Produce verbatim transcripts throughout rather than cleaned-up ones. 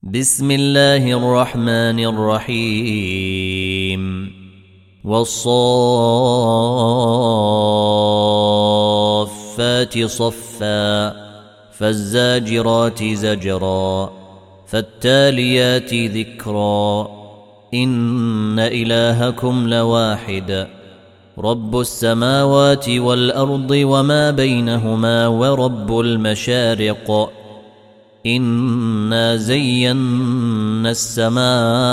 بسم الله الرحمن الرحيم والصافات صفا فالزاجرات زجرا فالتاليات ذكرا إن إلهكم لواحد رب السماوات والأرض وما بينهما ورب المشارق إنا زينا السماء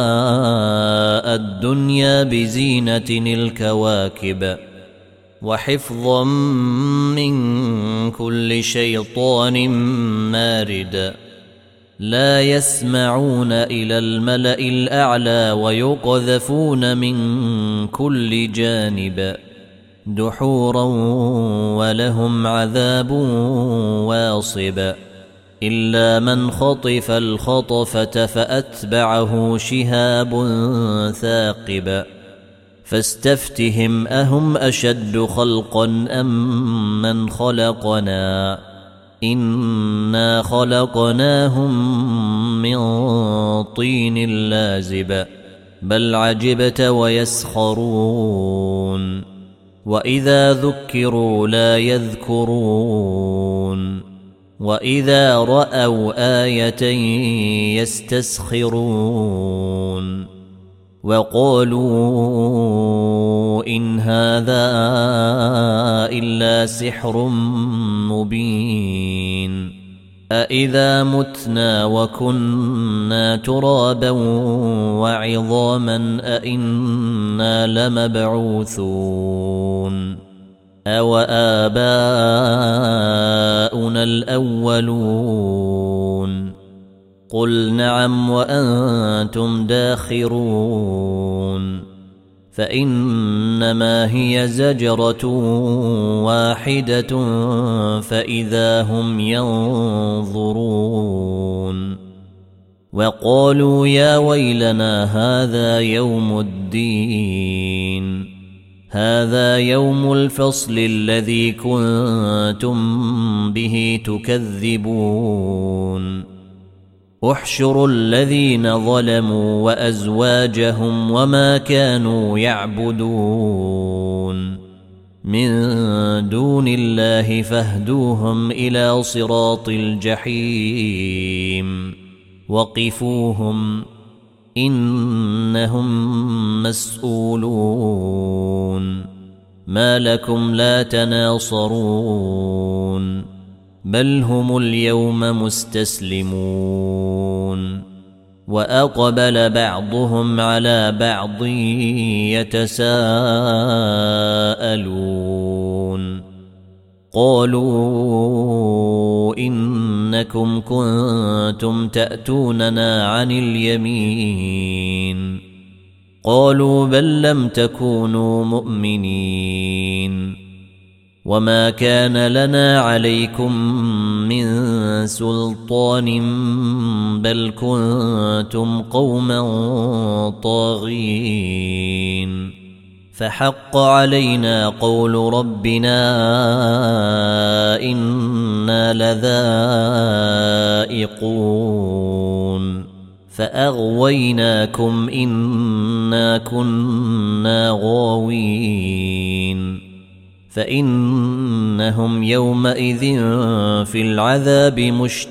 الدنيا بزينة الكواكب وحفظا من كل شيطان مارد لا يسمعون إلى الملأ الأعلى ويقذفون من كل جانب دحورا ولهم عذاب واصب إلا من خطف الخطفة فأتبعه شهاب ثاقب فاستفتهم أهم أشد خلقا أم من خلقنا إنا خلقناهم من طين لازب بل عجبت ويسخرون وإذا ذكروا لا يذكرون وإذا رأوا آية يستسخرون وقالوا إن هذا إلا سحر مبين أإذا متنا وكنا ترابا وعظاما أإنا لمبعوثون أو آباؤنا الأولون قل نعم وأنتم داخرون فإنما هي زجرة واحدة فإذا هم ينظرون وقالوا يا ويلنا هذا يوم الدين هذا يوم الفصل الذي كنتم به تكذبون احشروا الذين ظلموا وأزواجهم وما كانوا يعبدون من دون الله فاهدوهم إلى صراط الجحيم وقفوهم إنهم مسؤولون ما لكم لا تناصرون بل هم اليوم مستسلمون وأقبل بعضهم على بعض يتساءلون قالوا إنكم كنتم تأتوننا عن اليمين قالوا بل لم تكونوا مؤمنين وما كان لنا عليكم من سلطان بل كنتم قوما طاغين فحق علينا قول ربنا إنا لذائقون فأغويناكم إنا كنا غاوين فإنهم يومئذ في العذاب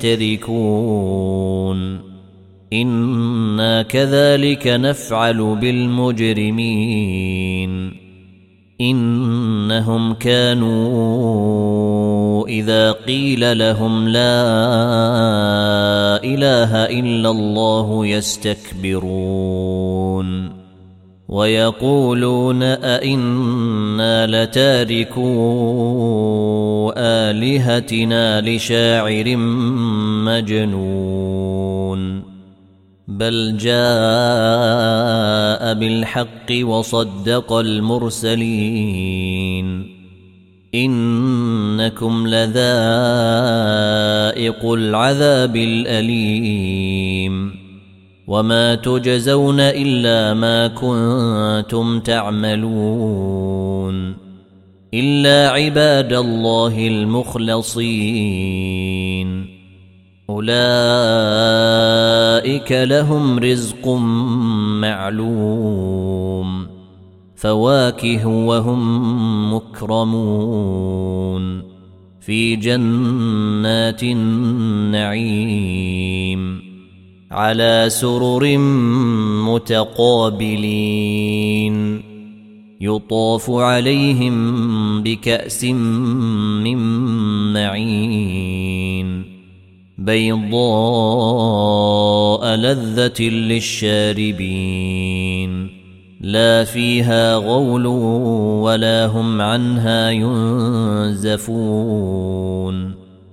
مشتركون إنا كذلك نفعل بالمجرمين إنهم كانوا إذا قيل لهم لا إله إلا الله يستكبرون ويقولون أئنا لتاركو آلهتنا لشاعر مجنون بل جاء بالحق وصدق المرسلين إنكم لذائق العذاب الأليم وما تجزون إلا ما كنتم تعملون إلا عباد الله المخلصين أولئك لهم رزق معلوم فواكه وهم مكرمون في جنات النعيم على سرر متقابلين يطاف عليهم بكأس من معين بيضاء لذة للشاربين لا فيها غول ولا هم عنها ينزفون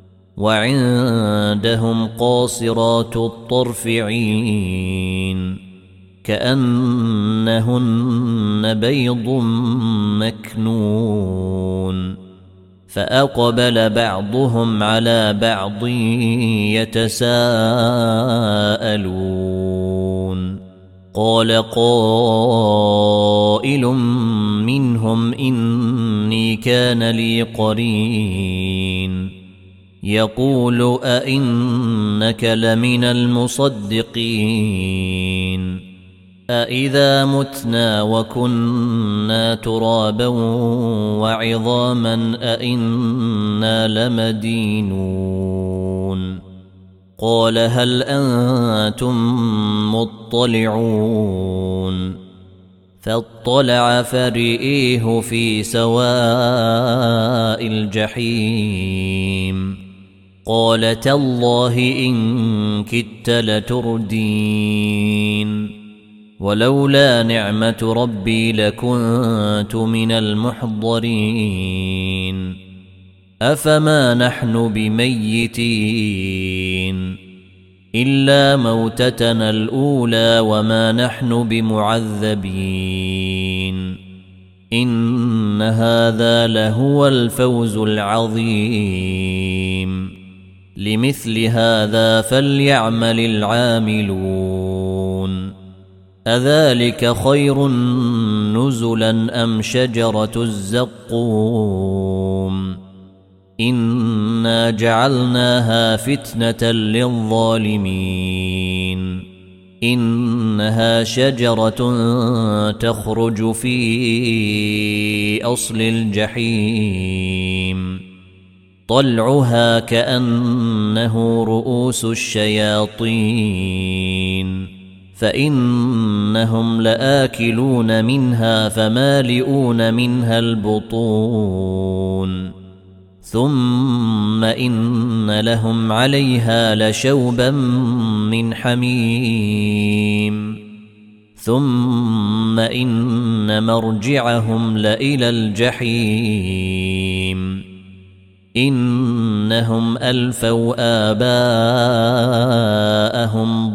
وعندهم قاصرات الطرف عين كأنهن بيض مكنون فأقبل بعضهم على بعض يتساءلون قال قائل منهم إني كان لي قرين يقول أئنك لمن المصدقين أإذا متنا وكنا ترابا وعظاما أئنا لمدينون قال هل أنتم مطلعون فاطلع فرئيه في سواء الجحيم قال تالله إن كدت لتردين ولولا نعمة ربي لكنت من المحضرين أفما نحن بميتين إلا موتتنا الأولى وما نحن بمعذبين إن هذا لهو الفوز العظيم لمثل هذا فليعمل العاملون أذلك خير نزلا أم شجرة الزقوم إنا جعلناها فتنة للظالمين إنها شجرة تخرج في أصل الجحيم طلعها كأنه رؤوس الشياطين فإنهم لآكلون منها فمالئون منها البطون ثم إن لهم عليها لشوبا من حميم ثم إن مرجعهم لإلى الجحيم إنهم ألفوا آباءهم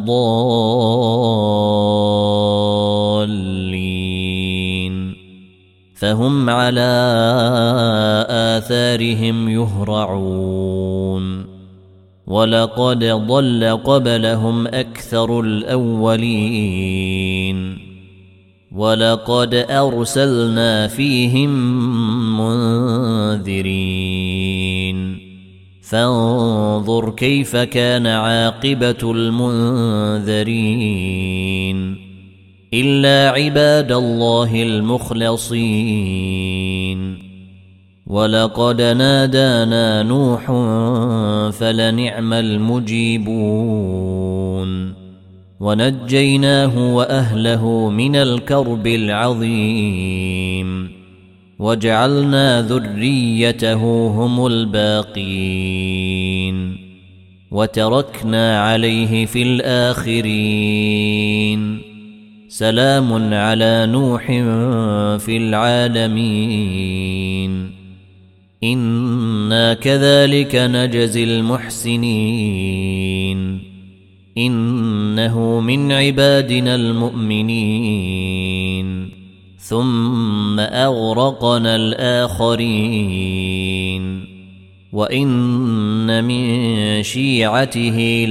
ضالين فهم على آثارهم يهرعون ولقد ضل قبلهم أكثر الأولين ولقد أرسلنا فيهم منذرين فانظر كيف كان عاقبة المنذرين إلا عباد الله المخلصين ولقد نادانا نوح فلنعم المجيبون ونجيناه وأهله من الكرب العظيم وجعلنا ذريته هم الباقين وتركنا عليه في الآخرين سلام على نوح في العالمين إنا كذلك نجزي المحسنين إنه من عبادنا المؤمنين ثم أغرقنا الآخرين وإن من شيعته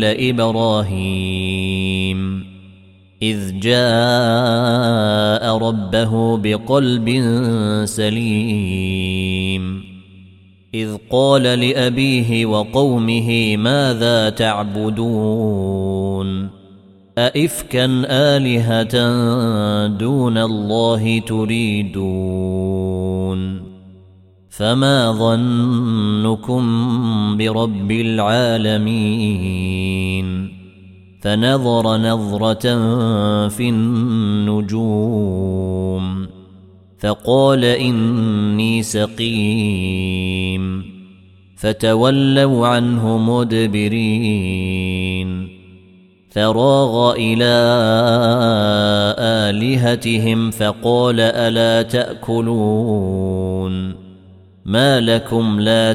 لإبراهيم إذ جاء ربه بقلب سليم إذ قال لأبيه وقومه ماذا تعبدون أئفكا آلهة دون الله تريدون فما ظنكم برب العالمين فنظر نظرة في النجوم فقال إني سقيم فتولوا عنه مدبرين فراغ إلى آلهتهم فقال ألا تأكلون ما لكم لا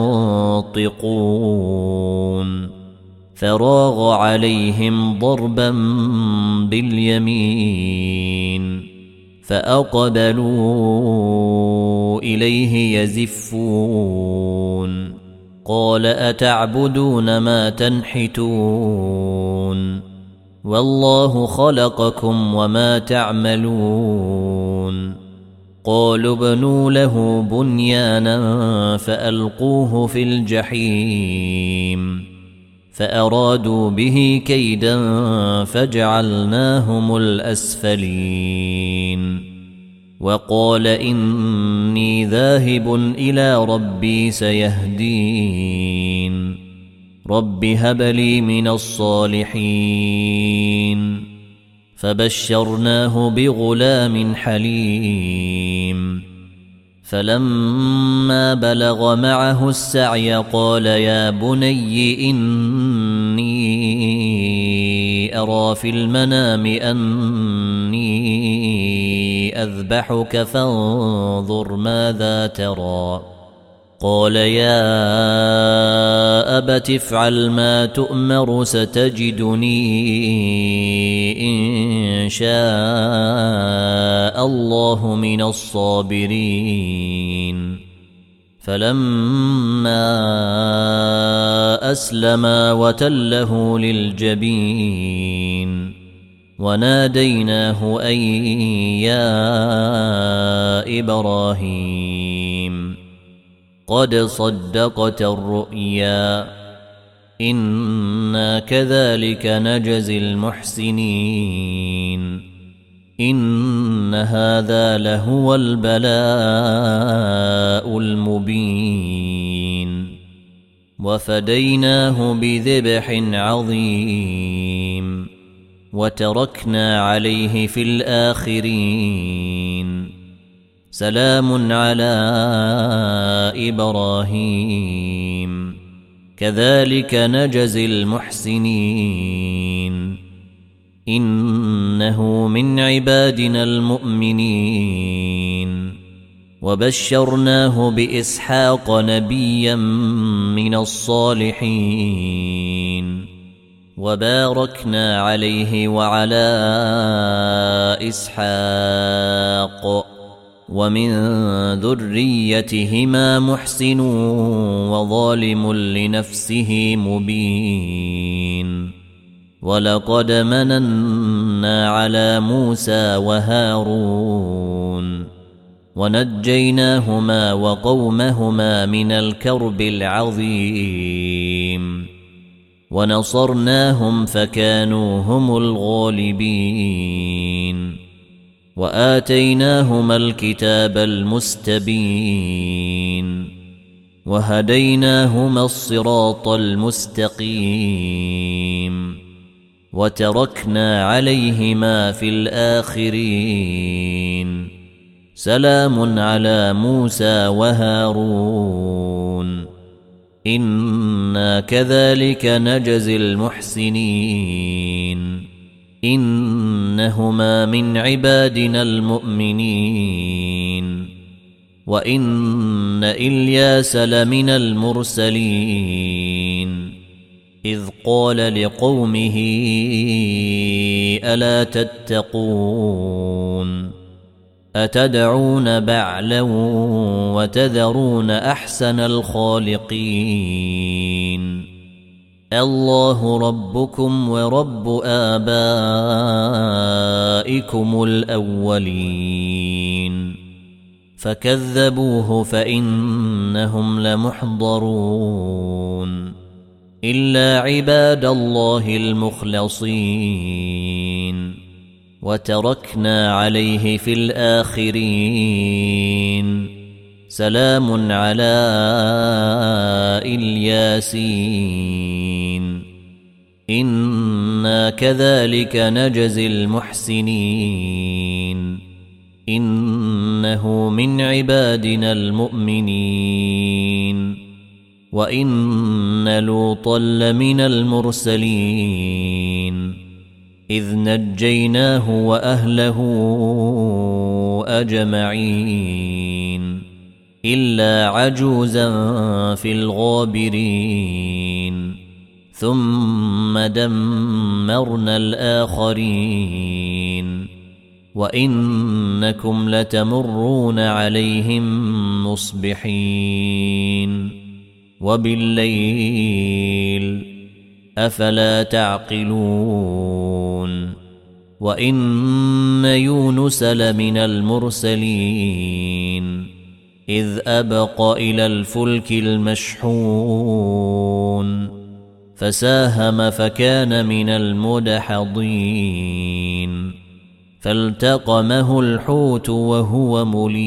تنطقون فراغ عليهم ضربا باليمين فأقبلوا إليه يزفون قال أتعبدون ما تنحتون والله خلقكم وما تعملون قالوا ابنوا له بنيانا فألقوه في الجحيم فأرادوا به كيدا فجعلناهم الأسفلين وقال إني ذاهب إلى ربي سيهدين رب هب لي من الصالحين فبشرناه بغلام حليم فلما بلغ معه السعي قال يا بني إني أرى في المنام أني أذبحك فانظر ماذا ترى قال يا أبت افعل ما تؤمر ستجدني إن شاء الله من الصابرين فلما أسلما وتله للجبين وناديناه أن يا إبراهيم قد صدقت الرؤيا إنا كذلك نجزي المحسنين إن هذا لهو البلاء المبين وفديناه بذبح عظيم وتركنا عليه في الآخرين سلام على إبراهيم كذلك نجزي المحسنين إنه من عبادنا المؤمنين وبشرناه بإسحاق نبيا من الصالحين وباركنا عليه وعلى إسحاق ومن ذريتهما محسن وظالم لنفسه مبين ولقد مننا على موسى وهارون ونجيناهما وقومهما من الكرب العظيم ونصرناهم فكانوا هم الغالبين وآتيناهما الكتاب المستبين وهديناهما الصراط المستقيم وتركنا عليهما في الآخرين سلام على موسى وهارون إنا كذلك نجزي المحسنين إنهما من عبادنا المؤمنين وإن إلياس لمن المرسلين إذ قال لقومه ألا تتقون أتدعون بعلا وتذرون أحسن الخالقين الله ربكم ورب آبائكم الأولين فكذبوه فإنهم لمحضرون إلا عباد الله المخلصين وتركنا عليه في الآخرين سلام على الياسين إنا كذلك نجزي المحسنين إنه من عبادنا المؤمنين وإن لوطا لمن المرسلين إذ نجيناه وأهله أجمعين إلا عجوزا في الغابرين ثم دمرنا الآخرين وإنكم لتمرون عليهم مصبحين وبالليل أفلا تعقلون وإن يونس لمن المرسلين إذ أبق إلى الفلك المشحون فساهم فكان من المدحضين فالتقمه الحوت وهو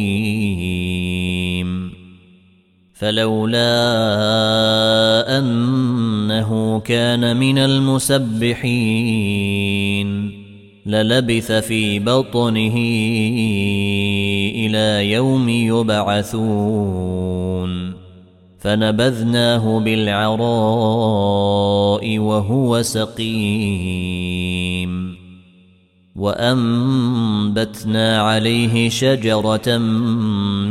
مليم فلولا أنه كان من المسبحين للبث في بطنه إلى يوم يبعثون فنبذناه بالعراء وهو سقيم وأنبتنا عليه شجرة من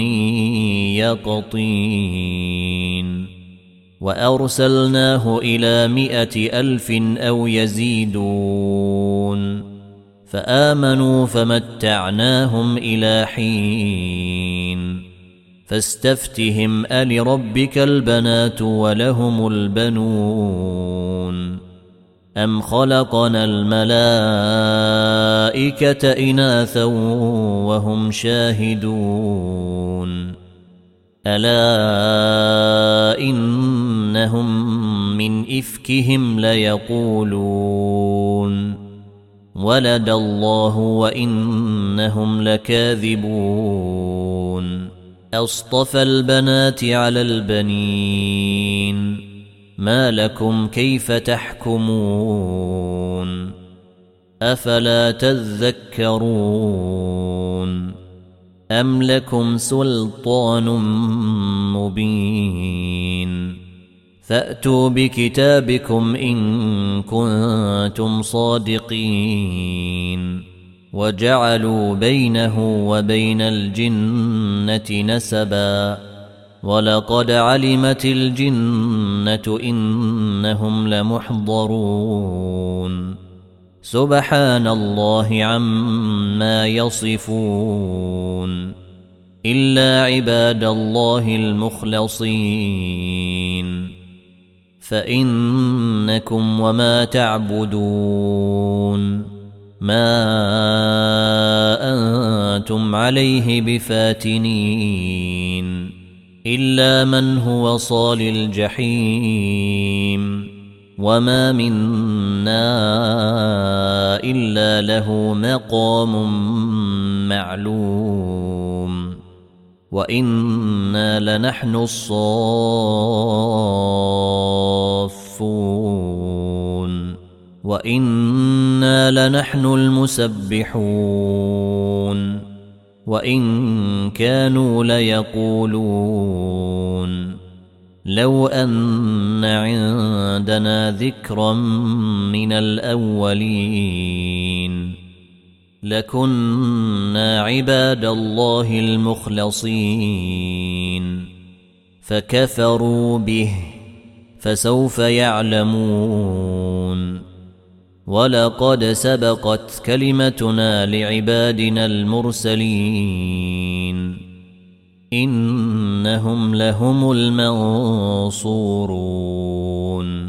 يقطين وأرسلناه إلى مائة ألف أو يزيدون فآمنوا فمتعناهم إلى حين فاستفتهم ألربك البنات ولهم البنون أم خلقنا الملائكة إناثا وهم شاهدون ألا إنهم من إفكهم ليقولون ولد الله وإنهم لكاذبون أصطفى البنات على البنين ما لكم كيف تحكمون أفلا تذكرون أم لكم سلطان مبين فأتوا بكتابكم إن كنتم صادقين وجعلوا بينه وبين الجنة نسبا ولقد علمت الجنة إنهم لمحضرون سبحان الله عما يصفون إلا عباد الله المخلصين فإنكم وما تعبدون ما أنتم عليه بفاتنين إلا من هو صال الجحيم وما منا إلا له مقام معلوم وإنا لنحن الصافون وإنا لنحن المسبحون وإن كانوا ليقولون لو أن عندنا ذكرا من الأولين لكنا عباد الله المخلصين فكفروا به فسوف يعلمون ولقد سبقت كلمتنا لعبادنا المرسلين إنهم لهم المنصورون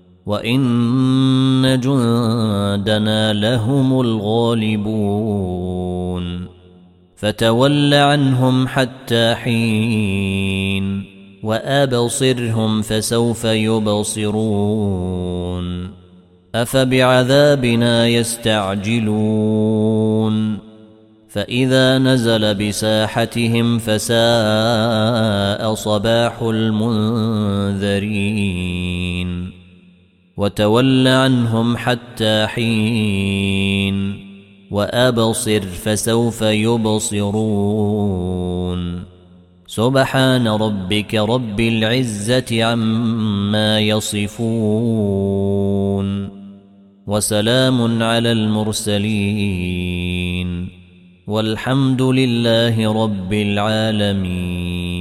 وإن جندنا لهم الغالبون فتول عنهم حتى حين وأبصرهم فسوف يبصرون أفبعذابنا يستعجلون فإذا نزل بساحتهم فساء صباح المنذرين وتول عنهم حتى حين وأبصر فسوف يبصرون سبحان ربك رب العزة عما يصفون وسلام على المرسلين والحمد لله رب العالمين.